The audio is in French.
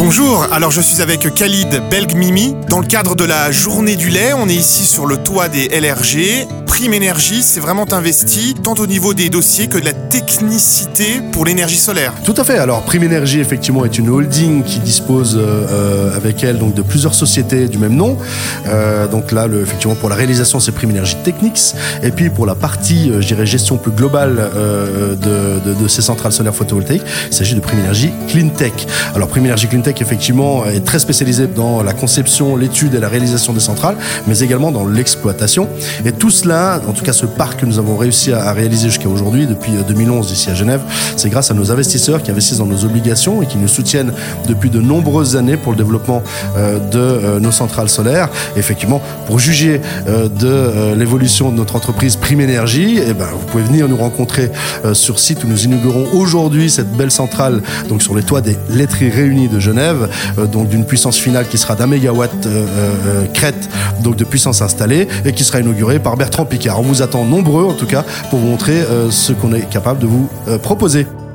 Bonjour, alors je suis avec Khalid Belgmimi. Dans le cadre de la journée du lait, on est ici sur le toit des LRG. Prime Énergie s'est vraiment investi tant au niveau des dossiers que de la technicité pour l'énergie solaire. Tout à fait, alors Prime Énergie effectivement est une holding qui dispose avec elle donc, de plusieurs sociétés du même nom. Donc là, effectivement pour la réalisation c'est Prime Énergie Technics. Et puis pour la partie, je dirais, gestion plus globale de ces centrales solaires photovoltaïques, il s'agit de Prime Énergie Cleantech. Alors Prime Énergie Cleantech effectivement est très spécialisée dans la conception, l'étude et la réalisation des centrales, mais également dans l'exploitation. Et tout cela, en tout cas ce parc que nous avons réussi à réaliser jusqu'à aujourd'hui, depuis 2011 ici à Genève, c'est grâce à nos investisseurs qui investissent dans nos obligations et qui nous soutiennent depuis de nombreuses années pour le développement de nos centrales solaires. Et effectivement, pour juger de l'évolution de notre entreprise Prime Énergie, vous pouvez venir nous rencontrer sur site où nous inaugurons aujourd'hui cette belle centrale donc sur les toits des laiteries réunies de Genève, donc d'une puissance finale qui sera d'1 mégawatt crête, donc de puissance installée, et qui sera inaugurée par Bertrand Piccard. On vous attend nombreux en tout cas pour vous montrer ce qu'on est capable de vous proposer.